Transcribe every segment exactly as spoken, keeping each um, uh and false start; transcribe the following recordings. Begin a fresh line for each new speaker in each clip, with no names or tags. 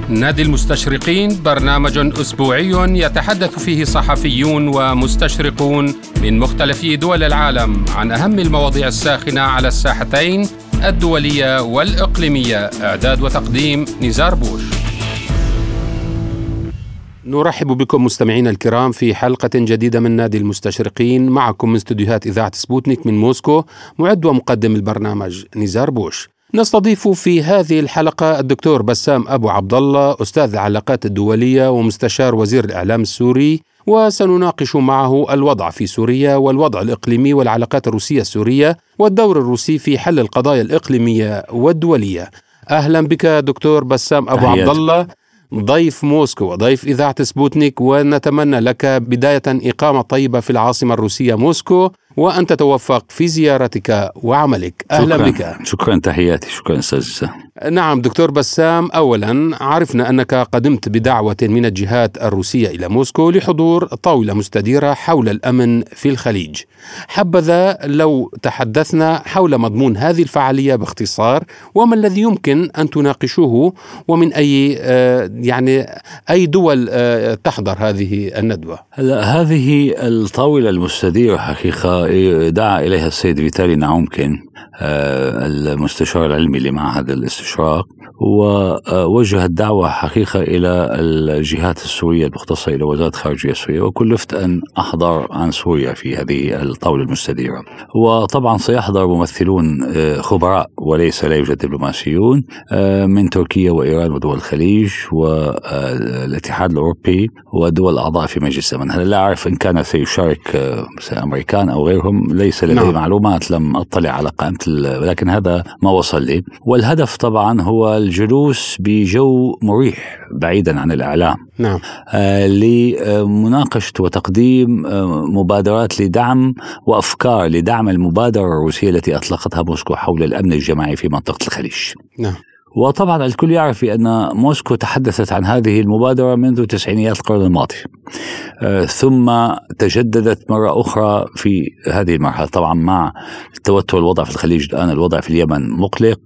نادي المستشرقين برنامج أسبوعي يتحدث فيه صحفيون ومستشرقون من مختلف دول العالم عن أهم المواضيع الساخنة على الساحتين الدولية والإقليمية. إعداد وتقديم نزار بوش. نرحب بكم مستمعينا الكرام في حلقة جديدة من نادي المستشرقين. معكم من استديوهات إذاعة سبوتنيك من موسكو معد ومقدم البرنامج نزار بوش. نستضيف في هذه الحلقة الدكتور بسام أبو عبد الله، أستاذ العلاقات الدولية ومستشار وزير الإعلام السوري، وسنناقش معه الوضع في سوريا والوضع الإقليمي والعلاقات الروسية السورية والدور الروسي في حل القضايا الإقليمية والدولية. أهلا بك دكتور بسام أبو عبد الله، ضيف موسكو وضيف إذاعة سبوتنيك، ونتمنى لك بداية إقامة طيبة في العاصمة الروسية موسكو، وأن تتوفق في زيارتك وعملك. أهلا
شكرا.
بك.
شكرا، تحياتي. شكرا أستاذ.
نعم دكتور بسام، أولا عرفنا أنك قدمت بدعوة من الجهات الروسية إلى موسكو لحضور طاولة مستديرة حول الأمن في الخليج. حبذا لو تحدثنا حول مضمون هذه الفعالية باختصار، وما الذي يمكن أن تناقشوه، ومن أي يعني أي دول تحضر هذه الندوة؟
هلا، هذه الطاولة المستديرة حقيقة دعا إليها السيد فيتالي نعومكين المستشار العلمي لمعهد الاستشراق، ووجه الدعوة حقيقة إلى الجهات السورية المختصة إلى وزارة خارجية سوريا، وكلفت أن أحضر عن سوريا في هذه الطاولة المستديرة. وطبعا سيحضر ممثلون خبراء وليس لا يوجد دبلوماسيون من تركيا وإيران ودول الخليج والاتحاد الأوروبي ودول أعضاء في مجلس الأمن. هل لا أعرف إن كان سيشارك أمريكان أو غيرهم، ليس لدي نعم. معلومات، لم أطلع على قائمة، ولكن هذا ما وصل لي. والهدف طبعا هو الجلوس بجو مريح بعيدا عن الإعلام،
نعم.
آه لمناقشة وتقديم آه مبادرات لدعم وأفكار لدعم المبادرة الروسية التي أطلقتها موسكو حول الأمن الجماعي في منطقة الخليج.
نعم.
وطبعا الكل يعرف بأن موسكو تحدثت عن هذه المبادرة منذ تسعينيات القرن الماضي، آه ثم تجددت مرة أخرى في هذه المرحلة. طبعا مع توتر الوضع في الخليج الآن، الوضع في اليمن مقلق،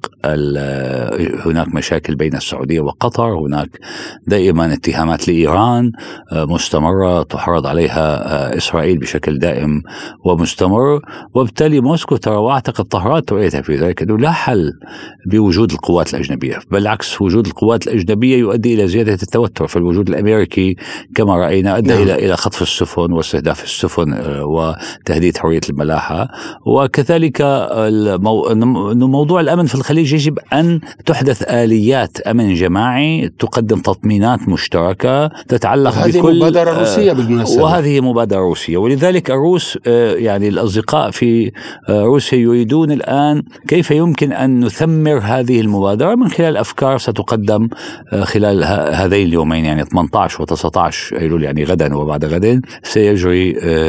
هناك مشاكل بين السعودية وقطر، هناك دائما اتهامات لإيران آه مستمرة تحرض عليها آه إسرائيل بشكل دائم ومستمر، وبالتالي موسكو ترى، واعتقد طهران تؤيدها في ذلك، أنه لا حل بوجود القوات الأجنبية، بالعكس وجود القوات الأجنبية يؤدي إلى زيادة التوتر. فالوجود الأمريكي كما رأينا أدى نعم. إلى إلى خطف السفن واستهداف السفن وتهديد حرية الملاحة. وكذلك المو... موضوع الأمن في الخليج يجب أن تحدث آليات أمن جماعي تقدم تطمينات مشتركة تتعلق
هذه
بكل
مبادرة روسية بالمناسبة،
وهذه مبادرة روسية. ولذلك الروس يعني الأصدقاء في روسيا يريدون الآن كيف يمكن أن نثمر هذه المبادرة من خلال أفكار ستقدم خلال هذين اليومين، يعني ثمانية عشر وتسعة عشر أيلول، يعني غدا وبعد غد سيجري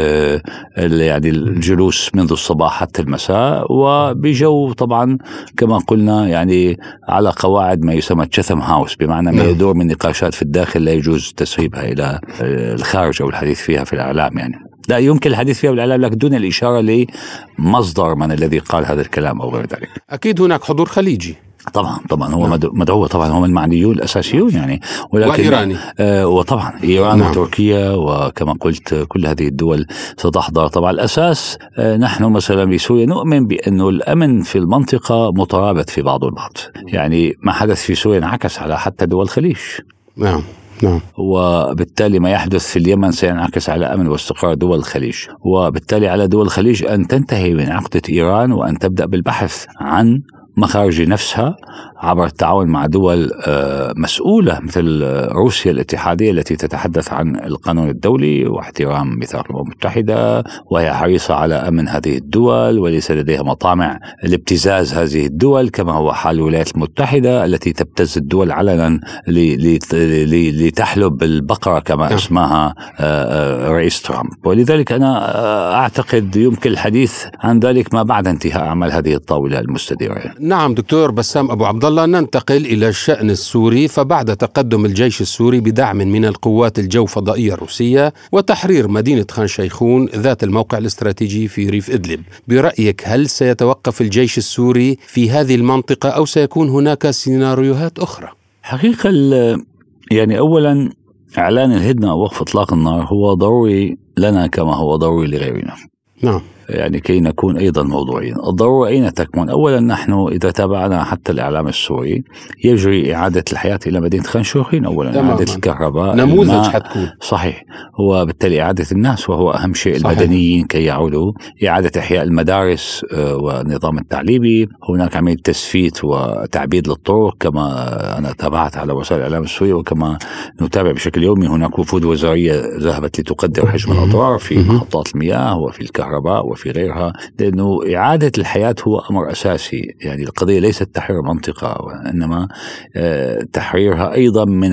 يعني الجلوس منذ الصباح حتى المساء، وبجو طبعا كما قلنا يعني على قواعد ما يسمى تشاثم هاوس، بمعنى ما يدور من نقاشات في الداخل لا يجوز تسريبها إلى الخارج أو الحديث فيها في الإعلام. يعني لا يمكن الحديث فيها بالإعلام لكن دون الإشارة لمصدر من الذي قال هذا الكلام أو غير ذلك.
أكيد هناك حضور خليجي
طبعا طبعا هو مدعو، طبعا هم المعنيون الأساسيون يعني، ولكن
وإيراني
آه وطبعا إيران
نعم.
وتركيا، وكما قلت كل هذه الدول ستحضر. طبعا الأساس آه نحن مثلا بسوريا نؤمن بأنه الأمن في المنطقة مترابط في بعض البعض، يعني ما حدث في سوريا انعكس على حتى دول الخليج.
نعم نعم.
وبالتالي ما يحدث في اليمن سينعكس على أمن واستقرار دول الخليج، وبالتالي على دول الخليج أن تنتهي من عقدة إيران وأن تبدأ بالبحث عن مخارج نفسها عبر التعاون مع دول مسؤولة مثل روسيا الاتحادية التي تتحدث عن القانون الدولي واحترام ميثاق الأمم المتحدة، وهي حريصة على أمن هذه الدول وليس لديها مطامع لابتزاز هذه الدول كما هو حال الولايات المتحدة التي تبتز الدول علنا لتحلب البقرة كما اسمها رئيس ترامب. ولذلك أنا أعتقد يمكن الحديث عن ذلك ما بعد انتهاء أعمال هذه الطاولة المستديرة.
نعم دكتور بسام أبو عبد الله، ننتقل إلى الشأن السوري. فبعد تقدم الجيش السوري بدعم من القوات الجو فضائية الروسية وتحرير مدينة خان شيخون ذات الموقع الاستراتيجي في ريف إدلب، برأيك هل سيتوقف الجيش السوري في هذه المنطقة أو سيكون هناك سيناريوهات أخرى؟
حقيقة يعني أولا إعلان الهدنة أو وقف إطلاق النار هو ضروري لنا كما هو ضروري لغيرنا.
نعم.
يعني كي نكون أيضا موضوعيين. الضرورة أين تكمن؟ أولا نحن إذا تابعنا حتى الإعلام السوري يجري إعادة الحياة إلى مدينة خان شيخين. أولا
تمام.
إعادة الكهرباء
نموذج حتكون
صحيح، وبالتالي إعادة الناس وهو أهم شيء. صحيح. المدنيين كي يعودوا، إعادة إحياء المدارس والنظام التعليمي. هناك عملية تسفيت وتعبيد للطرق كما أنا تابعت على وسائل الإعلام السوري وكما نتابع بشكل يومي. هناك وفود وزارية ذهبت لتقدر حجم الأضرار في محطات المياه وفي الكهرباء وفي غيرها، لأنه إعادة الحياة هو أمر أساسي. يعني القضية ليست تحرير منطقة وإنما تحريرها أيضا من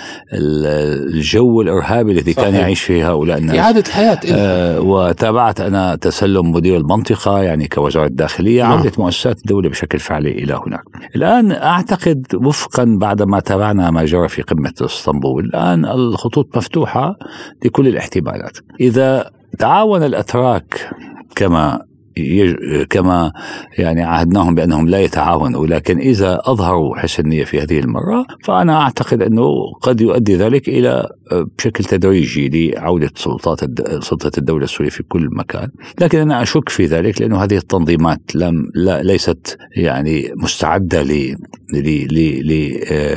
الجو الإرهابي الذي كان يعيش فيه هؤلاء الناس.
إعادة الحياة.
آه وتابعت أنا تسلم مدير المنطقة يعني كوزارة الداخلية عودة مؤسسات الدولة بشكل فعلي إلى هناك. الآن أعتقد وفقا بعدما تابعنا ما جرى في قمة اسطنبول، الآن الخطوط مفتوحة لكل الاحتمالات. إذا تعاون الأتراك كما يج... كما يعني عهدناهم بأنهم لا يتعاونوا، لكن إذا أظهروا حسن نية في هذه المرة فأنا أعتقد أنه قد يؤدي ذلك إلى بشكل تدريجي لعودة سلطات الد... سلطة الدولة السورية في كل مكان. لكن أنا أشك في ذلك لأنه هذه التنظيمات لم لا ليست يعني مستعدة ل ل ل ل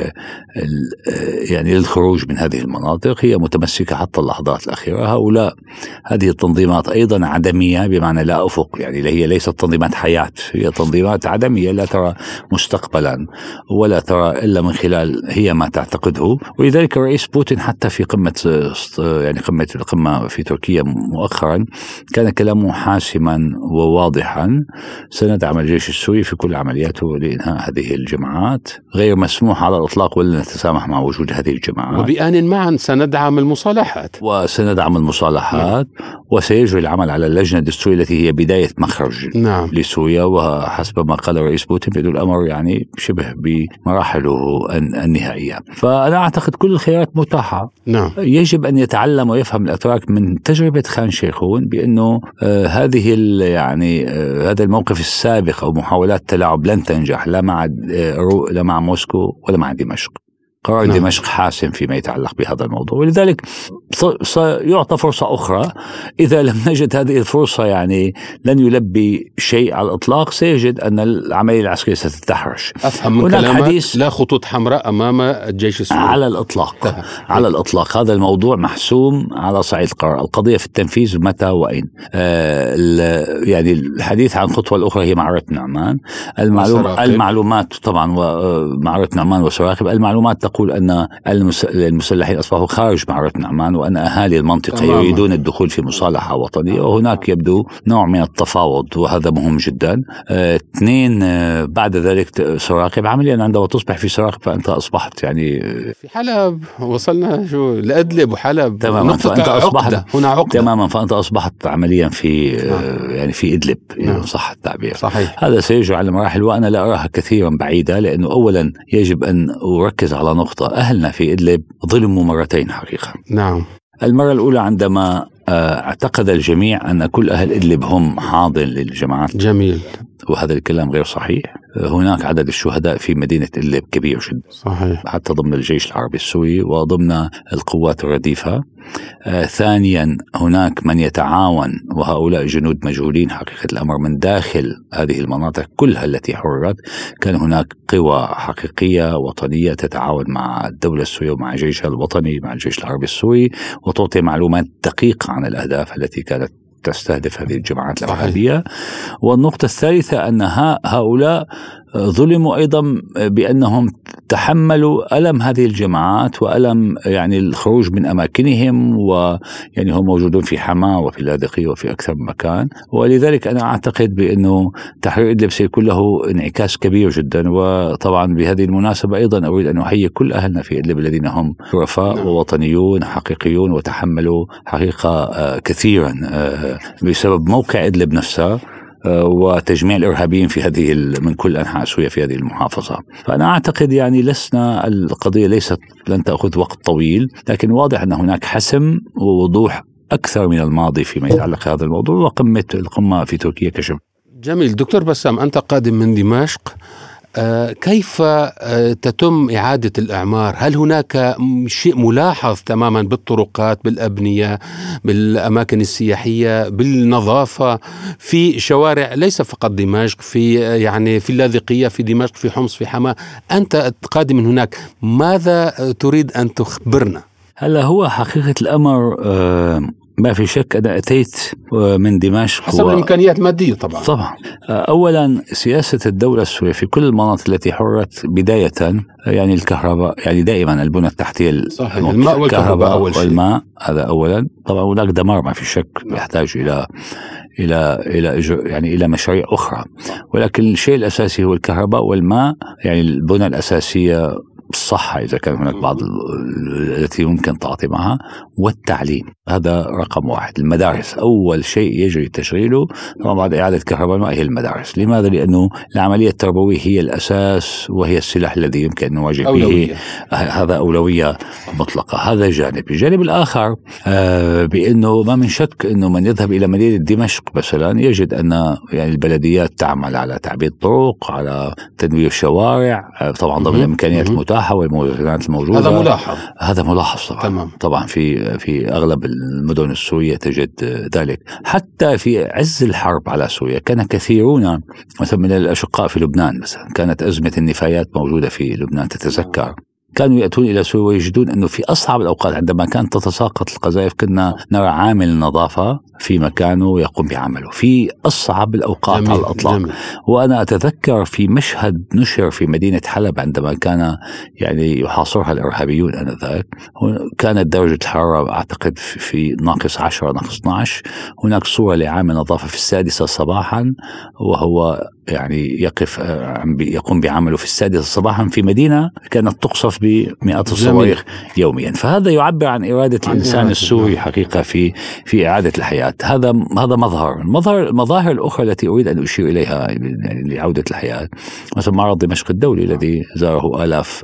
يعني للخروج من هذه المناطق. هي متمسكة حتى اللحظات الأخيرة. هؤلاء هذه التنظيمات أيضا عدمية بمعنى لا أفق، يعني هي ليست تنظيمات حياة، هي تنظيمات عدمية لا ترى مستقبلا ولا ترى إلا من خلال هي ما تعتقده. ولذلك الرئيس بوتين حتى في قمة يعني قمة القمة في تركيا مؤخرا كان كلامه حاسما وواضحا: سندعم الجيش السوري في كل عملياته لإنهاء هذه الجماعات، غير مسموح على الإطلاق ولا نتسامح مع وجود هذه الجماعات،
وبآن معا سندعم المصالحات
وسندعم المصالحات نعم. وسيجري العمل على اللجنة الدستورية التي هي بداية مخرج نعم. لسوريا. وحسب ما قال الرئيس بوتين بأن الأمر يعني شبه بمراحله النهائية. فأنا أعتقد كل الخيارات متاحة نعم. يجب أن يتعلم ويفهم الأتراك من تجربة خان شيخون بأنه آه هذه يعني آه هذا الموقف السابق أو محاولات تلاعب لن تنجح لا مع آه لا مع موسكو ولا مع دمشق. قرار نعم. دمشق حاسم فيما يتعلق بهذا الموضوع، ولذلك سيعطى فرصة أخرى. إذا لم نجد هذه الفرصة يعني لن يلبي شيء على الإطلاق، سيجد أن العملية العسكرية ستتحرش.
أفهم من كلامك لا خطوط حمراء أمام الجيش السوري
على الإطلاق ده. على الإطلاق هذا الموضوع محسوم على صعيد القرار. القضية في التنفيذ متى وأين. آه يعني الحديث عن خطوة الأخرى هي معرة نعمان. المعلوم المعلومات طبعا ومعرة نعمان وسراقب. المعلومات تقول أن المسلحين أصبحوا خارج معرة نعمان وأن أهالي المنطقة تماما. يريدون الدخول في مصالحة وطنية، وهناك يبدو نوع من التفاوض وهذا مهم جدا. آه، اثنين آه، بعد ذلك سراقب. عمليا عندما تصبح في سراقب فأنت أصبحت يعني
في حلب. وصلنا شو لأدلب وحلب
تماما. فأنت أصبحت
هنا عقدة
تماما. فأنت أصبحت عمليا في آه، يعني في إدلب إن صح التعبير.
صحيح.
هذا سيجري على مراحل وأنا لا أراها كثيرا بعيدة، لأنه أولا يجب أن أركز على نقطة: أهلنا في إدلب ظلموا مرتين حقيقة.
نعم.
المرة الأولى عندما اعتقد الجميع أن كل أهل إدلب هم حاضن للجماعات.
جميل.
وهذا الكلام غير صحيح. هناك عدد الشهداء في مدينة إدلب كبير جدا.
صحيح.
حتى ضمن الجيش العربي السوري وضمن القوات الرديفة. آه ثانيا هناك من يتعاون وهؤلاء جنود مجهولين حقيقة الأمر من داخل هذه المناطق كلها التي حررت. كان هناك قوى حقيقية وطنية تتعاون مع الدولة السورية ومع جيشها الوطني مع الجيش العربي السوري وتعطي معلومات دقيقة عن الأهداف التي كانت تستهدف هذه الجماعات الإرهابية. والنقطة الثالثة أن هؤلاء ظلموا أيضا بأنهم تحملوا ألم هذه الجماعات وألم يعني الخروج من أماكنهم، ويعني هم موجودون في حماة وفي اللاذقية وفي أكثر من مكان. ولذلك أنا أعتقد بأنه تحرير إدلب سيكون له انعكاس كبير جدا. وطبعا بهذه المناسبة أيضا أريد أن أحيي كل أهلنا في إدلب الذين هم شرفاء ووطنيون حقيقيون وتحملوا حقيقة كثيرا بسبب موقع إدلب نفسها وتجميع الإرهابيين في هذه من كل أنحاء سوريا في هذه المحافظة. فأنا أعتقد يعني لسنا القضية ليست لن تأخذ وقت طويل، لكن واضح أن هناك حسم ووضوح أكثر من الماضي فيما يتعلق هذا الموضوع. وقمة القمة في تركيا كشف.
جميل. دكتور بسام، أنت قادم من دمشق، كيف تتم إعادة الإعمار؟ هل هناك شيء ملاحظ تماما بالطرقات، بالأبنية، بالأماكن السياحية، بالنظافة في شوارع ليس فقط دمشق، في يعني في اللاذقية، في دمشق، في حمص، في حماة؟ أنت قادم من هناك، ماذا تريد أن تخبرنا؟
هلا هو حقيقة الأمر آه ما في شك أنا أتيت من دمشق
حسب و... الإمكانيات المادية طبعا.
طبعا أولا سياسة الدولة السورية في كل المناطق التي حررت بداية يعني الكهرباء، يعني دائما البنى التحتية،
الماء والكهرباء أول شيء.
والماء هذا أولا. طبعا هناك دمار ما في شك يحتاج إلى إلى إلى يعني إلى مشاريع أخرى، ولكن الشيء الأساسي هو الكهرباء والماء، يعني البنى الأساسية، الصحة إذا كان هناك بعض التي ممكن تعطي معها، والتعليم هذا رقم واحد. المدارس أول شيء يجري تشغيله طبعا بعد إعادة كهرباء الماء هي المدارس. لماذا؟ لأنه العملية التربوية هي الأساس وهي السلاح الذي يمكن أن نواجه به، هذا أولوية مطلقة. هذا جانب. الجانب الآخر آه بأنه ما من شك أنه من يذهب إلى مدينة دمشق مثلا يجد أن يعني البلديات تعمل على تعبيد طرق، على تنوير شوارع، آه طبعا ضمن الإمكانيات المتاحة والموازنات الموجودة.
هذا ملاحظ.
هذا ملاحظ طبعا. تمام. طبعا في في أغلب المدن السورية تجد ذلك. حتى في عز الحرب على سوريا كان كثيرون مثلا من الأشقاء في لبنان مثلا، كانت أزمة النفايات موجودة في لبنان تتذكر، كانوا يأتون إلى سوريا ويجدون أنه في أصعب الأوقات عندما كانت تتساقط القذائف كنا نرى عامل نظافة في مكانه يقوم بعمله في أصعب الأوقات جميل. على الأطلاق. جميل. وأنا أتذكر في مشهد نشر في مدينة حلب عندما كان يعني يحاصرها الإرهابيون آنذاك، كانت درجة الحرارة أعتقد في ناقص عشرة ناقص اثنا عشر. هناك صورة لعامل نظافة في السادسة صباحا وهو يعني يقف يقوم بعمله في السادسة صباحا في مدينة كانت تقصف بمئات الصواريخ يوميا. فهذا يعبر عن إرادة الإنسان السوري حقيقة في في إعادة الحياة. هذا هذا مظهر. المظهر المظاهر الأخرى التي أريد أن أشير إليها يعني لعودة الحياة، مثلا معرض دمشق الدولي الذي زاره آلاف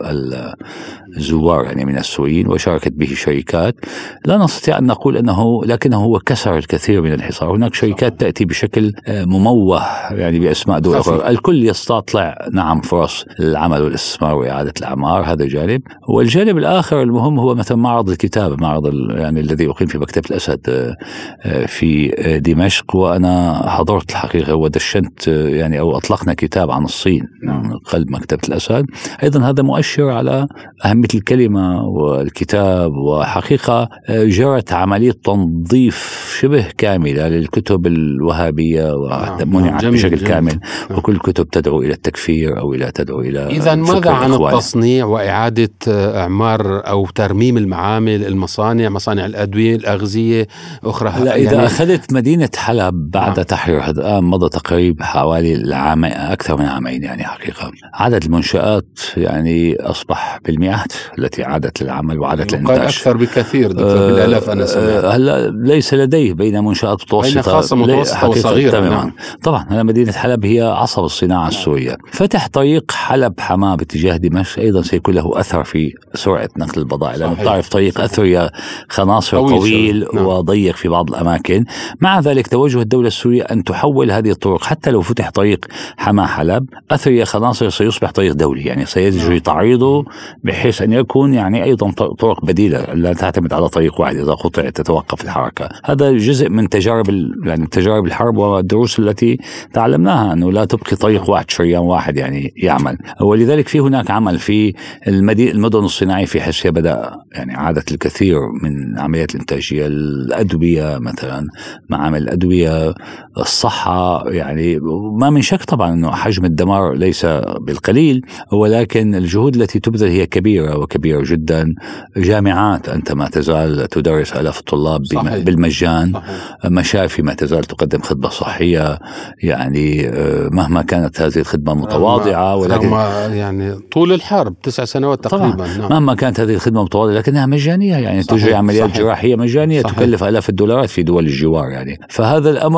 الزوار يعني من السوريين وشاركت به شركات، لا نستطيع أن نقول أنه لكنه هو كسر الكثير من الحصار. هناك شركات تأتي بشكل مموه يعني بأسماء دول أخرى. الكل يستطلع نعم فرص العمل والاستثمار وإعادة الأعمار، هذا جانب. والجانب الآخر المهم هو مثلا معرض الكتاب، معرض يعني الذي يقيم في مكتبة الأسد في دمشق، وأنا حضرت الحقيقة ودشنت يعني أو أطلقنا كتاب عن الصين من قلب مكتبة الأسد. أيضا هذا مؤشر على أهمية الكلمة والكتاب، وحقيقة جرت عملية تنظيف شبه كاملة للكتب الوهابية ومنعت بشكل جميل. كامل، وكل كتب تدعو إلى التكفير أو إلى تدعو إلى.
إذا ماذا عن التصنيع وإعادة إعمار أو ترميم المعامل، المصانع، مصانع الأدوية، الأغذية أخرى؟
لا إذا يعني أخذت مدينة حلب بعد آه. تحرير الآن مضى تقريبا حوالي العام أكثر من عامين يعني حقيقة، عدد المنشآت يعني أصبح بالمئات التي عادت للعمل وعادت للإنتاج.
أكثر بكثير دكتور آه بالآلاف أنا سمعت.
هلا ليس لديه بين منشآت متوسطة
بين خاصة متوسطة وصغيرة.
نعم. طبعا هنا مدينة حلب هي عصب الصناعة السورية. فتح طريق حلب حماة باتجاه دمشق أيضا سيكون له أثر في سرعة نقل البضائع، لأنه تعرف طريق أثريا خناصر طويل نعم. وضيق في بعض الأماكن. مع ذلك توجه الدولة السورية أن تحول هذه الطرق، حتى لو فتح طريق حماة حلب أثريا خناصر سيصبح طريق دولي، يعني سيجري تعريضه بحيث أن يكون يعني أيضا طرق بديلة لا تعتمد على طريق واحد، إذا قطع تتوقف الحركة. هذا جزء من تجارب يعني تجارب الحرب والدروس التي تعلمناها، أنه لا تبقي طريق واحد شريان واحد يعني يعمل. ولذلك في هناك عمل في المدن الصناعية في حسيا بدأ يعني عادة الكثير من عمليات الإنتاجية، الأدوية مثلا معامل الأدوية، الصحة، يعني ما من شك طبعا أنه حجم الدمار ليس بالقليل، ولكن الجهود التي تبذل هي كبيرة وكبيرة جدا. جامعات أنت ما تزال تدرس آلاف الطلاب صحيح. بالمجان صحيح. مشافي ما تزال تقدم خدمة صحية، يعني مهما كانت هذه الخدمة متواضعة، ولكن
يعني طول الحرب تسع سنوات تقريبا
نعم. مهما كانت هذه الخدمة متواضعة لكنها مجانية، يعني صحيح. تجري عمليات صحيح. جراحية مجانية صحيح. تكلف آلاف الدولارات في دول الجوار يعني. فهذا الأمر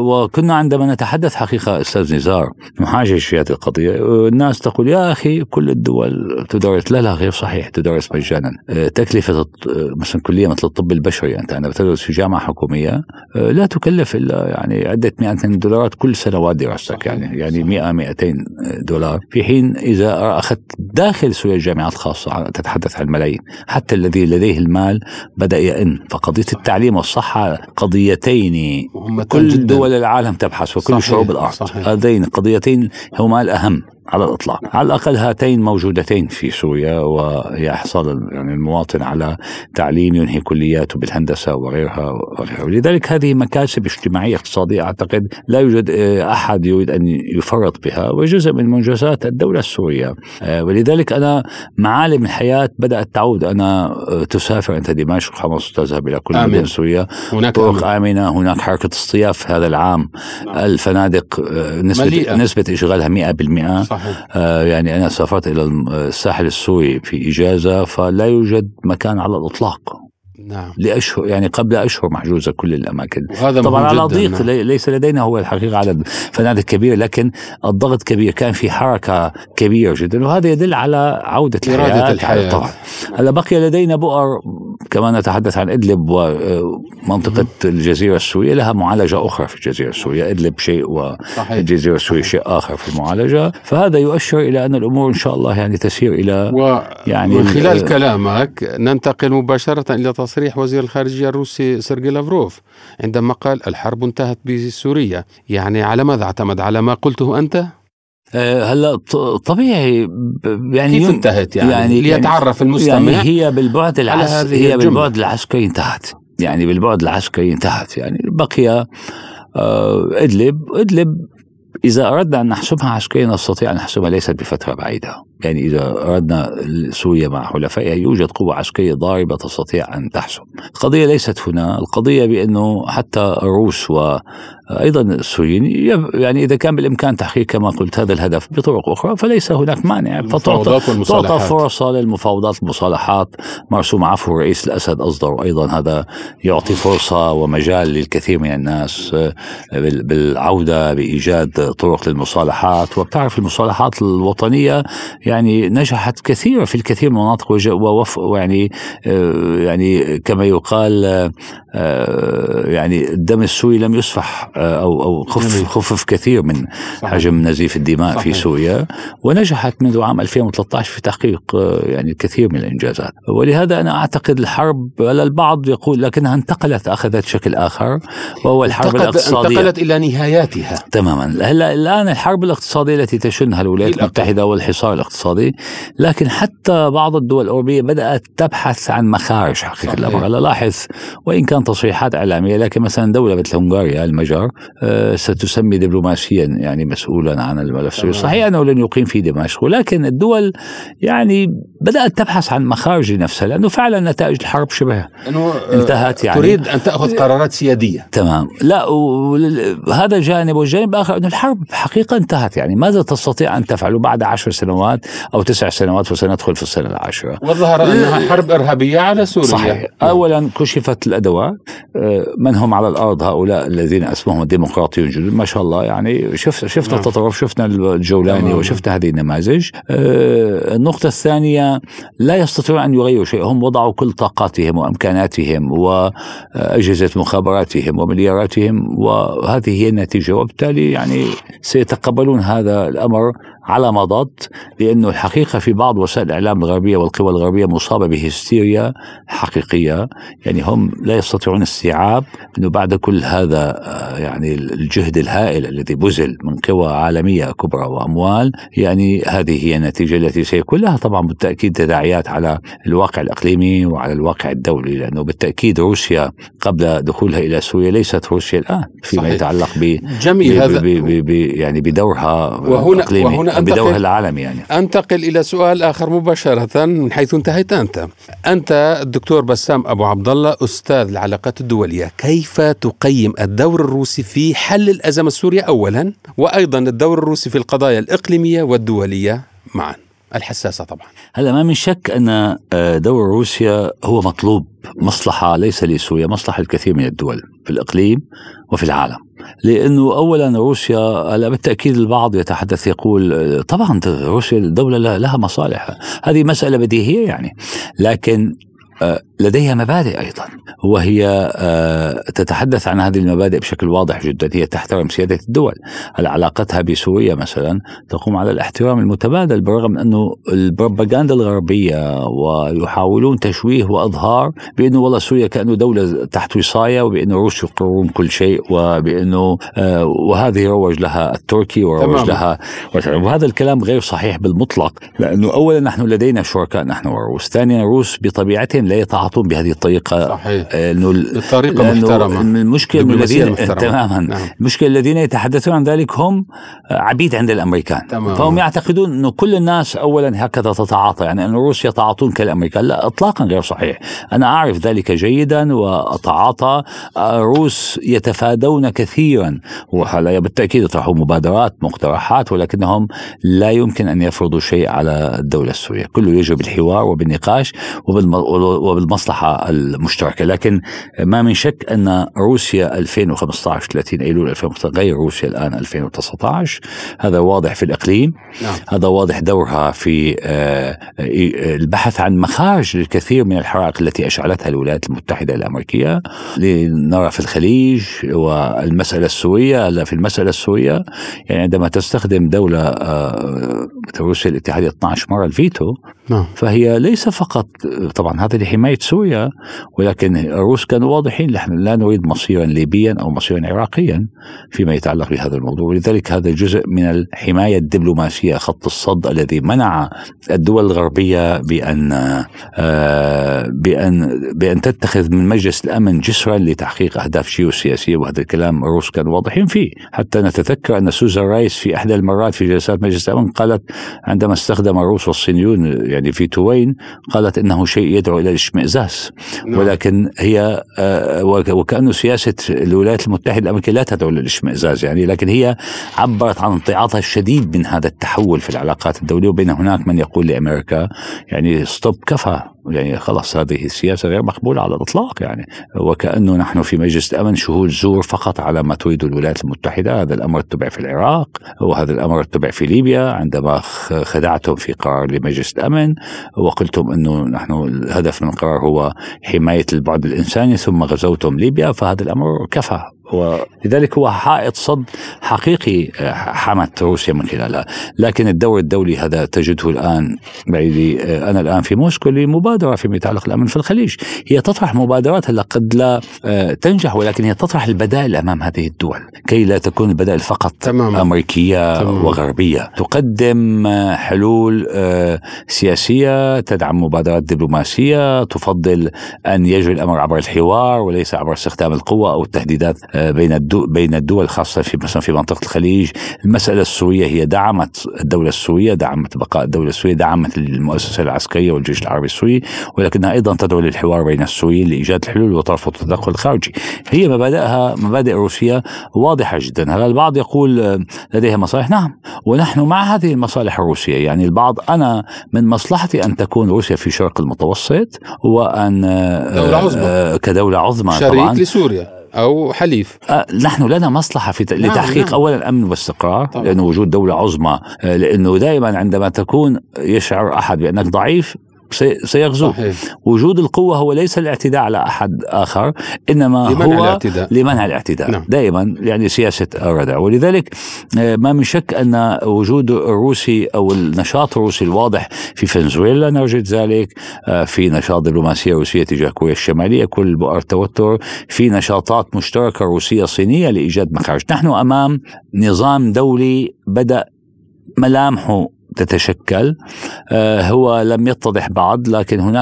وكنا عندما نتحدث حقيقة أستاذ نزار نحاجج في هذه القضية، الناس تقول يا أخي كل الدول تدرس. لا لا غير صحيح، تدرس مجانا. تكلفة مثلا كلية مثل الطب البشري، أنت أنا بتدرس في جامعة حكومية لا تكلف إلا يعني عدة مئات من الدولارات كل سنوات دراستك، يعني يعني مئة مئتين دولار، في حين إذا أخذت داخل سوريا الجامعات الخاصة تتحدث عن الملايين. حتى الذي لديه المال بدأ يئن. فقضية التعليم والصحة قضيتين كل دول العالم تبحث وكل شعوب الأرض، هذين قضيتين هما الأهم على الإطلاق. على الأقل هاتين موجودتين في سوريا، وهي حصل يعني المواطن على تعليم ينهي كلياته بالهندسة وغيرها وغيرها. ولذلك هذه مكاسب اجتماعية اقتصادية أعتقد لا يوجد أحد يريد أن يفرط بها، وجزء من منجزات الدولة السورية. ولذلك أنا معالم الحياة بدأت تعود. أنا تسافر أنت دمشق، حمص، تذهب إلى كل مدن سوريا، طرق آمنة، هناك حركة اصطياف هذا العام، الفنادق نسبة, نسبة إشغالها مئة بالمئة. آه يعني أنا سافرت إلى الساحل السوري في إجازة فلا يوجد مكان على الإطلاق.
نعم.
لأشهر يعني قبل أشهر محجوزة كل الأماكن.
طبعا
على ضيق. نعم. ليس لدينا هو الحقيقة عدد فنادق كبير، لكن الضغط كبير، كان في حركة كبيرة جدا، وهذا يدل على عودة
إرادة الحياة.
طبعا هلا بقي لدينا بؤر كما نتحدث عن إدلب ومنطقة الجزيرة السورية، لها معالجة أخرى في الجزيرة السورية. إدلب شيء والجزيرة السورية شيء آخر في المعالجة. فهذا يؤشر إلى أن الأمور إن شاء الله يعني تسير إلى
و...
يعني
من خلال كلامك ننتقل مباشرة إلى تصريح وزير الخارجية الروسي سيرجي لافروف عندما قال الحرب انتهت بسوريا. يعني على ماذا اعتمد؟ على ما قلته أنت؟
هلا طبيعي يعني
كيف انتهت يعني, يعني ليتعرف المستمع
يعني هي بالبعد العسكري هي بالبعد العسكري انتهت. يعني بالبعد العسكري انتهت. يعني بقي إدلب. إدلب إذا أردنا أن نحسبها عسكريا نستطيع أن نحسبها ليست بفترة بعيدة. يعني إذا أردنا سوريا مع حلفائها يوجد قوة عسكرية ضاربة تستطيع أن تحسم. القضية ليست هنا، القضية بأنه حتى الروس وأيضا السوريين يعني إذا كان بالإمكان تحقيق كما قلت هذا الهدف بطرق أخرى فليس هناك مانع، فتعطى فرصة للمفاوضات والمصالحات. مرسوم عفو رئيس الأسد أصدر أيضا، هذا يعطي فرصة ومجال للكثير من الناس بالعودة بإيجاد طرق للمصالحات. وبتعرف المصالحات الوطنية يعني نجحت كثيرا في الكثير من المناطق، ووف يعني يعني كما يقال يعني الدم السوري لم يسفح أو أو خفف, خفف كثير من حجم نزيف الدماء صحيح. في سوريا، ونجحت منذ عام ألفين وثلاثة عشر في تحقيق يعني الكثير من الإنجازات. ولهذا أنا أعتقد الحرب البعض يقول لكنها انتقلت أخذت شكل آخر، وهو الحرب الاقتصادية
انتقلت إلى نهاياتها تماما.
هلا الآن الحرب الاقتصادية التي تشنها الولايات المتحدة والحصار الاقتصادي، لكن حتى بعض الدول الأوروبية بدأت تبحث عن مخارج حقيقة الأمر. أنا لاحظ وإن كان تصريحات إعلامية، لكن مثلا دولة مثل هنغاريا المجر أه ستسمي دبلوماسيا يعني مسؤولا عن الملف السوري. صحيح أنه لن يقيم في دمشق، ولكن الدول يعني بدأت تبحث عن مخارج لنفسها، لأنه فعلا نتائج الحرب شبه انتهت. يعني
تريد أن تأخذ قرارات سيادية.
تمام. لا هذا جانب، والجانب الآخر أن الحرب حقيقة انتهت. يعني ماذا تستطيع أن تفعل بعد عشر سنوات أو تسع سنوات وسندخل في السنة العاشرة؟
وظهر أنها حرب إرهابية على سوريا.
صحيح. أولا كشفت الأدوات، من هم على الأرض هؤلاء الذين اسمهم الديمقراطيون جدد ما شاء الله. يعني شفت شفنا التطرف، شفنا الجولاني وشفنا هذه النماذج. النقطة الثانية لا يستطيعون أن يغيروا شيء، هم وضعوا كل طاقاتهم وأمكاناتهم وأجهزة مخابراتهم وملياراتهم، وهذه هي النتيجة. وبالتالي يعني سيتقبلون هذا الأمر على مضض، لأنه الحقيقة في بعض وسائل الإعلام الغربية والقوى الغربية مصابة بهستيريا حقيقية. يعني هم لا يستطيعون استيعاب أنه بعد كل هذا يعني الجهد الهائل الذي بذل من قوى عالمية كبرى وأموال، يعني هذه هي النتيجة التي سيكون لها طبعا بالتأكيد تداعيات على الواقع الإقليمي وعلى الواقع الدولي. لأنه بالتأكيد روسيا قبل دخولها إلى سوريا ليست روسيا الآن فيما صحيح. يتعلق ب يعني بدورها
وهنا الإقليمي وهنا
بدورها العالمي. يعني
أنتقل إلى سؤال آخر مباشرة من حيث انتهيت أنت. أنت الدكتور بسام أبو عبد الله أستاذ العلاقات الدولية، كيف تقيم الدور الروسي في حل الأزمة السورية أولا، وأيضا الدور الروسي في القضايا الإقليمية والدولية معا الحساسة طبعا؟
هلا ما من شك أن دور روسيا هو مطلوب، مصلحة ليس لسوريا، مصلحة الكثير من الدول في الإقليم وفي العالم. لأنه أولا روسيا لا بالتأكيد البعض يتحدث يقول طبعا روسيا الدولة لها مصالح، هذه مسألة بديهية يعني، لكن لديها مبادئ أيضا، وهي تتحدث عن هذه المبادئ بشكل واضح جدا. هي تحترم سيادة الدول. علاقتها بسوريا مثلا تقوم على الاحترام المتبادل، بالرغم من أنه البروباغندا الغربية ويحاولون تشويه وإظهار بأنه والله سوريا كأنه دولة تحت وصاية، وبأنه الروس يقررون كل شيء، وبأنه وهذه روج لها التركي وروج لها، وهذا الكلام غير صحيح بالمطلق. لأنه أولا نحن لدينا شركاء نحن والروس، ثانيا الروس بطبيعتهم لا يتعاطون بهذه الطريقة.
صحيح.
إنه
الطريقة محترمة.
المشكلة الذين تماما نعم. المشكلة الذين يتحدثون عن ذلك هم عبيد عند الأمريكان. تمام. فهم يعتقدون إنه كل الناس أولا هكذا تتعاطى، يعني أن الروس يتعاطون كالأمريكان. لا إطلاقا، غير صحيح. أنا أعرف ذلك جيدا وأتعاطى. الروس يتفادون كثيرا، وهلا بالتأكيد يطرحون مبادرات مقترحات، ولكنهم لا يمكن أن يفرضوا شيء على الدولة السورية. كله يجري بالحوار وبالنقاش وبالمصلحة المشتركة. لكن ما من شك أن روسيا ألفين وخمسة عشر ثلاثين أيلول ألفين وخمسة عشر غير روسيا الآن ألفين وتسعة عشر. هذا واضح في الإقليم. نعم. هذا واضح دورها في البحث عن مخارج للكثير من الحرائق التي أشعلتها الولايات المتحدة الأمريكية. لنرى في الخليج والمسألة السورية. لا، في المسألة السورية يعني عندما تستخدم دولة روسيا الاتحادية اثنتي عشرة مرة الفيتو. نعم. فهي ليس فقط طبعا هذا لحماية سوريا، ولكن الروس كانوا واضحين نحن لا نريد مصيرا ليبيا أو مصيرا عراقيا فيما يتعلق بهذا الموضوع. ولذلك هذا جزء من الحماية الدبلوماسية، خط الصد الذي منع الدول الغربية بأن بأن بأن تتخذ من مجلس الأمن جسرا لتحقيق أهداف جيوسياسية. وهذا الكلام الروس كانوا واضحين فيه. حتى نتذكر أن سوزان رايس في إحدى المرات في جلسات مجلس الأمن قالت عندما استخدم الروس والصينيون يعني في توين، قالت إنه شيء يدعو إلى الاشمئزاز. ولكن هي وكأنه سياسة الولايات المتحدة الأمريكية لا تدعو للاشمئزاز يعني، لكن هي عبرت عن امتعاضها الشديد من هذا التحول في العلاقات الدولية. وبين هناك من يقول لأمريكا يعني ستوب، كفى يعني خلاص، هذه السياسة غير مقبولة على الإطلاق يعني. وكأنه نحن في مجلس الأمن شهود زور فقط على ما تريد الولايات المتحدة. هذا الأمر اتبع في العراق، وهذا الأمر اتبع في ليبيا عندما خدعتم في قرار لمجلس الأمن وقلتم أنه نحن الهدف من القرار هو حماية البعد الإنساني، ثم غزوتم ليبيا. فهذا الأمر كفى، ولذلك هو حائط صد حقيقي حمت روسيا من خلالها. لكن الدور الدولي هذا تجده الآن بعيد. أنا الآن في موسكو لمبادرة فيما يتعلق الأمن في الخليج. هي تطرح مبادرات هلا قد لا تنجح، ولكن هي تطرح البدائل أمام هذه الدول كي لا تكون البدائل فقط تمام. أمريكية تمام. وغربية. تقدم حلول سياسية، تدعم مبادرات دبلوماسية، تفضل أن يجري الأمر عبر الحوار وليس عبر استخدام القوة أو التهديدات بين الدول بين الدول خاصة في مثلا في منطقة الخليج. المسألة السورية هي دعمت الدولة السورية، دعمت بقاء الدولة السورية، دعمت المؤسسة العسكرية والجيش العربي السوري، ولكنها أيضا تدعو للحوار بين السوريين لإيجاد الحلول وترفض التدخل الخارجي. هي مبادئها مبادئ روسيا واضحة جدا. هذا البعض يقول لديها مصالح، نعم، ونحن مع هذه المصالح الروسية. يعني البعض أنا من مصلحتي أن تكون روسيا في شرق المتوسط، وأن
دولة عظمى
كدولة عظمى
شريك طبعا لسوريا أو حليف.
أه نحن لنا مصلحة في نعم لتحقيق نعم. أولا الأمن والاستقرار طبعا. لأنه وجود دولة عظمى، لأنه دائما عندما تكون يشعر أحد بأنك ضعيف سيغزو. صحيح. وجود القوة هو ليس الاعتداء على أحد آخر، إنما لمنع هو الاعتداء. لمنع الاعتداء نعم. دائما يعني سياسة الردع. ولذلك ما من شك أن وجود الروسي أو النشاط الروسي الواضح في فنزويلا نوجد ذلك، في نشاط دبلوماسية روسية تجاه كوريا الشمالية كل بؤر التوتر، في نشاطات مشتركة روسية صينية لإيجاد مخارج. نحن أمام نظام دولي بدأ ملامحه تتشكل. آه هو لم يتضح بعد، لكن هناك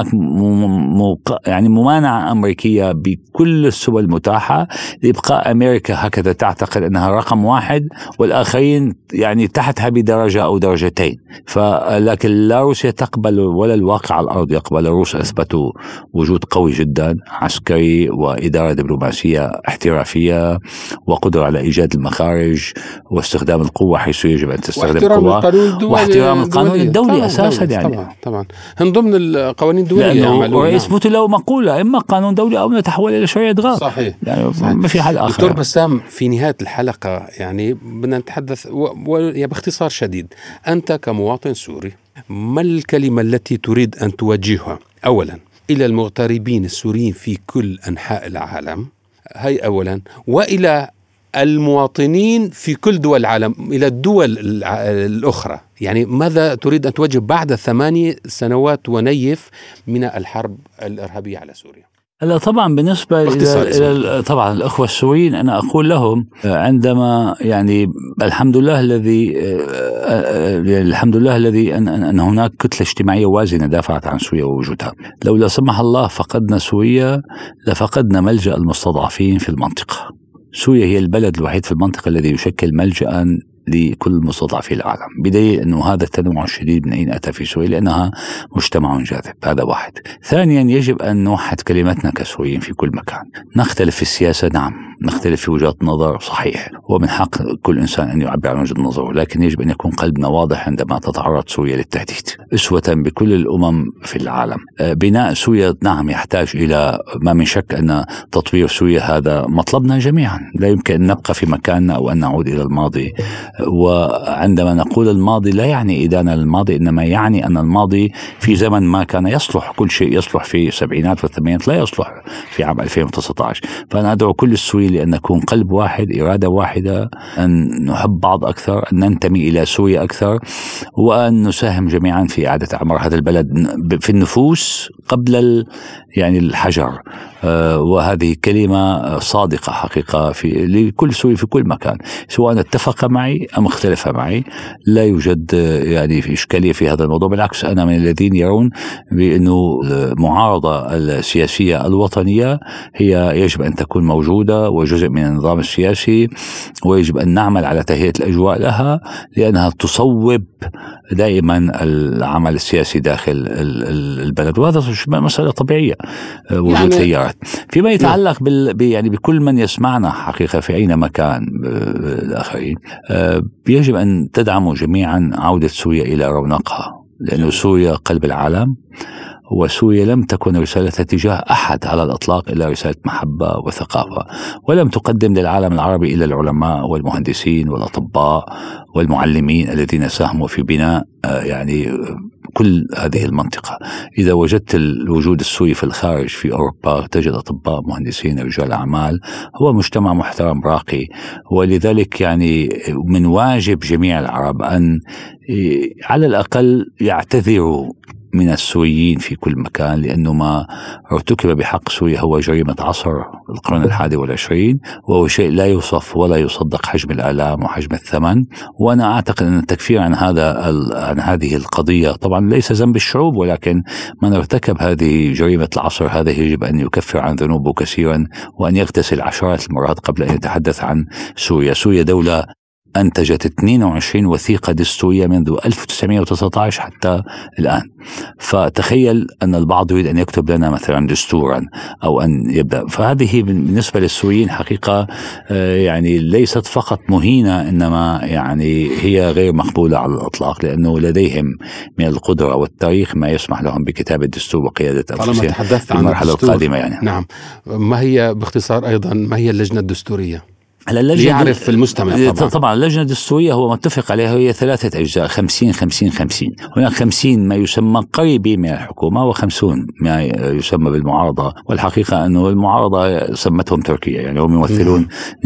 يعني ممانعة أمريكية بكل السبل المتاحة لإبقاء أمريكا هكذا تعتقد أنها رقم واحد والآخرين يعني تحتها بدرجة أو درجتين. فلكن لا روسيا تقبل ولا الواقع على الأرض يقبل. الروس أثبتوا وجود قوي جدا عسكري وإدارة دبلوماسية احترافية وقدرة على إيجاد المخارج واستخدام القوة حيث يجب أن تستخدم القوة، واحترام احترام القانون الدولي طبعاً أساسا
طبعاً
يعني
طبعا طبعا من ضمن القوانين الدولية.
رئيس بوتين له مقولة إما قانون دولي أو نتحول إلى شريعة غاب.
صحيح.
يعني
صحيح.
ما في حل آخر.
دكتور بسام، في نهاية الحلقة يعني بدنا نتحدث و... و... باختصار شديد، أنت كمواطن سوري ما الكلمة التي تريد أن توجهها أولا إلى المغتربين السوريين في كل أنحاء العالم، هاي أولا، وإلى المواطنين في كل دول العالم، إلى الدول الأخرى، يعني ماذا تريد أن توجه بعد ثماني سنوات ونيف من الحرب الإرهابية على سوريا؟
هلا طبعا بالنسبة إلى طبعا الأخوة السوريين، أنا أقول لهم عندما يعني الحمد لله الذي الحمد لله الذي أن, أن هناك كتلة اجتماعية وازنة دافعت عن سوريا ووجودها. لو لا سمح الله فقدنا سوريا لفقدنا ملجأ المستضعفين في المنطقة. سوريا هي البلد الوحيد في المنطقة الذي يشكل ملجأ لكل مستضعفي العالم، بدليل أنه هذا التنوع الشديد من أين أتى في سوريا، لأنها مجتمع جاذب. هذا واحد. ثانيا، يجب أن نوحد كلمتنا كسوريين في كل مكان. نختلف في السياسة، نعم، نختلف في وجهات نظر، صحيح، ومن حق كل إنسان أن يعبر عن وجهة نظره، لكن يجب أن يكون قلبنا واضح عندما تتعرض سوريا للتهديد، أسوة بكل الأمم في العالم. بناء سوريا نعم يحتاج إلى، ما من شك أن تطوير سوريا هذا مطلبنا جميعا، لا يمكن أن نبقى في مكاننا أو أن نعود إلى الماضي. وعندما نقول الماضي لا يعني إدانة للماضي، إنما يعني أن الماضي في زمن ما كان يصلح، كل شيء يصلح في السبعينات والثمانينات لا يصلح في عام ألفين وتسعة عشر. فأنا أدعو كل السوريين لأن نكون قلب واحد، إرادة واحدة، أن نحب بعض أكثر، أن ننتمي إلى سوريا أكثر، وأن نساهم جميعا في إعادة أعمار هذا البلد في النفوس قبل يعني الحجر. آه وهذه كلمة صادقة حقيقة في لكل سوري في كل مكان، سواء اتفق معي أم اختلف معي، لا يوجد يعني في إشكالية في هذا الموضوع. بالعكس، أنا من الذين يرون بأنه المعارضة السياسية الوطنية هي يجب أن تكون موجودة وجزء من النظام السياسي، ويجب أن نعمل على تهيئة الأجواء لها، لأنها تصوب دائما العمل السياسي داخل البلد، وهذا مسألة طبيعية وجود يعني تيارات. فيما يتعلق بال يعني بكل من يسمعنا حقيقة في أي مكان الآخرين، يجب أن تدعموا جميعا عودة سوريا إلى رونقها، لأن سوريا قلب العالم، وسوريا لم تكن رسالتها تجاه أحد على الإطلاق إلا رسالة محبة وثقافة، ولم تقدم للعالم العربي إلا العلماء والمهندسين والأطباء والمعلمين الذين ساهموا في بناء يعني كل هذه المنطقة. إذا وجدت الوجود السوري في الخارج في أوروبا تجد أطباء، مهندسين، رجال أعمال، هو مجتمع محترم راقي. ولذلك يعني من واجب جميع العرب أن على الأقل يعتذروا من السوريين في كل مكان، لأنه ما ارتكب بحق سوريا هو جريمة عصر القرن الحادي والعشرين، وهو شيء لا يوصف ولا يصدق حجم الآلام وحجم الثمن. وأنا أعتقد أن التكفير عن هذا عن هذه القضية طبعا ليس ذنب الشعوب، ولكن من ارتكب هذه جريمة العصر هذا يجب أن يكفر عن ذنوبه كثيرا، وأن يغتسل عشرات المرات قبل أن يتحدث عن سوريا. سوريا دولة أنتجت اثنين وعشرين وثيقة دستورية منذ ألف وتسعمائة وتسعة عشر حتى الآن. فتخيل أن البعض يريد أن يكتب لنا مثلا دستورا أو أن يبدأ. فهذه بالنسبة للسوريين حقيقة يعني ليست فقط مهينة، إنما يعني هي غير مقبولة على الإطلاق، لأنه لديهم من القدرة والتاريخ ما يسمح لهم بكتابة الدستور وقيادة أنفسهم في المرحلة القادمة. يعني
نعم، ما هي باختصار أيضا ما هي اللجنة الدستورية؟
يعرف
المستمع طبعا.
طبعا اللجنة الدستورية هو متفق عليها، هي ثلاثة أجزاء، خمسين خمسين خمسين. هناك خمسين ما يسمى قريبي من الحكومة، وخمسون ما يسمى بالمعارضة. والحقيقة أنه المعارضة سمتهم تركيا، يعني هم يمثلون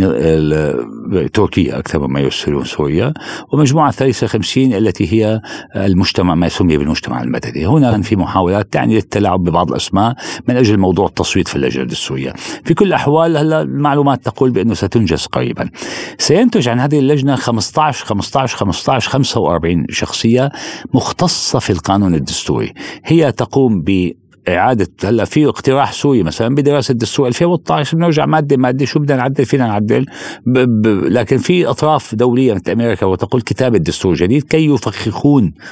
تركيا أكثر مما يمثلون سوريا. ومجموعة ثالثة خمسين التي هي المجتمع ما يسمى بالمجتمع المدني. هنا في محاولات تعني للتلاعب ببعض الأسماء من أجل موضوع التصويت في اللجنة الدستورية. في كل الأحوال هلا المعلومات تقول بأنه ستنجز قريبا. سينتج عن هذه اللجنة خمسة عشر خمسة عشر خمسة عشر خمسة وأربعين شخصية مختصة في القانون الدستوري، هي تقوم ب إعادة. هلا في اقتراح سوري مثلا بدراسة الدستور ألفين وثلاثة عشر، بنرجع مادة مادة شو بدنا نعدل فينا نعدل، ب... ب... لكن في أطراف دولية مثل أمريكا وتقول كتابة دستور جديد كي يفخخون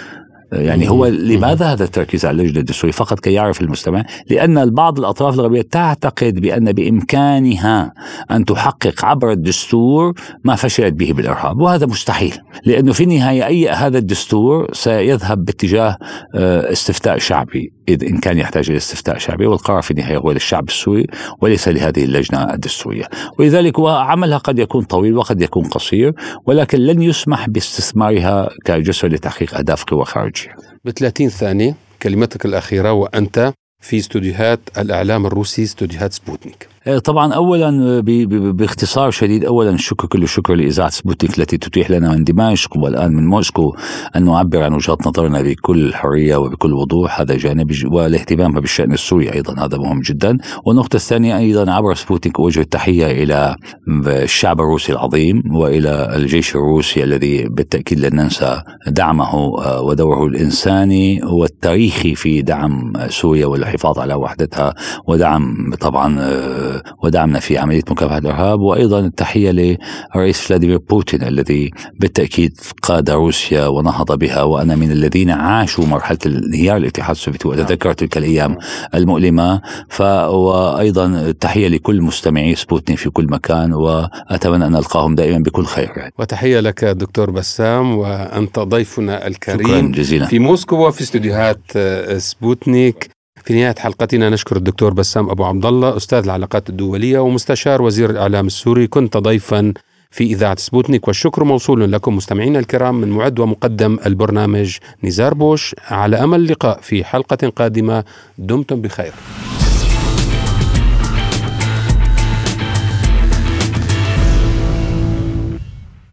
يعني هو لماذا هذا التركيز على اللجنة الدستورية؟ فقط كي يعرف المستمع، لأن بعض الأطراف الغربية تعتقد بأن بإمكانها أن تحقق عبر الدستور ما فشلت به بالإرهاب، وهذا مستحيل، لأنه في النهاية أي هذا الدستور سيذهب باتجاه استفتاء شعبي إذا إن كان يحتاج إلى استفتاء شعبي، والقرار في النهاية هو للشعب السوري وليس لهذه اللجنة الدستورية. ولذلك عملها قد يكون طويل وقد يكون قصير، ولكن لن يسمح باستثمارها كجسر لتحقيق أهداف قوى خارجية.
بثلاثين ثانية كلمتك الأخيرة وأنت في استوديوهات الإعلام الروسي، استوديوهات سبوتنيك.
طبعا أولا باختصار شديد، أولا الشكر كل الشكر لإذاعة سبوتنيك التي تتيح لنا من دمشق والآن من موسكو أن نعبر عن وجهات نظرنا بكل حرية وبكل وضوح، هذا جانب، والاهتمام بالشأن السوري أيضا هذا مهم جدا. والنقطة الثانية أيضا عبر سبوتنيك أوجه التحية إلى الشعب الروسي العظيم وإلى الجيش الروسي الذي بالتأكيد لن ننسى دعمه ودوره الإنساني والتاريخي في دعم سوريا والحفاظ على وحدتها، ودعم طبعا ودعمنا في عملية مكافحة الإرهاب. وأيضا التحية للرئيس فلاديمير بوتين الذي بالتأكيد قاد روسيا ونهض بها، وأنا من الذين عاشوا مرحلة انهيار الاتحاد السوفيتي وأتذكر تلك الأيام المؤلمة. وأيضا التحية لكل مستمعي سبوتنيك في كل مكان، وأتمنى أن ألقاهم دائما بكل خير.
وتحية لك دكتور بسام، وأنت ضيفنا الكريم في موسكو وفي استوديوهات سبوتنيك. في نهاية حلقتنا نشكر الدكتور بسام أبو عبد الله، أستاذ العلاقات الدولية ومستشار وزير الإعلام السوري، كنت ضيفا في إذاعة سبوتنيك. والشكر موصول لكم مستمعينا الكرام من معد ومقدم البرنامج نزار بوش، على أمل اللقاء في حلقة قادمة. دمتم بخير.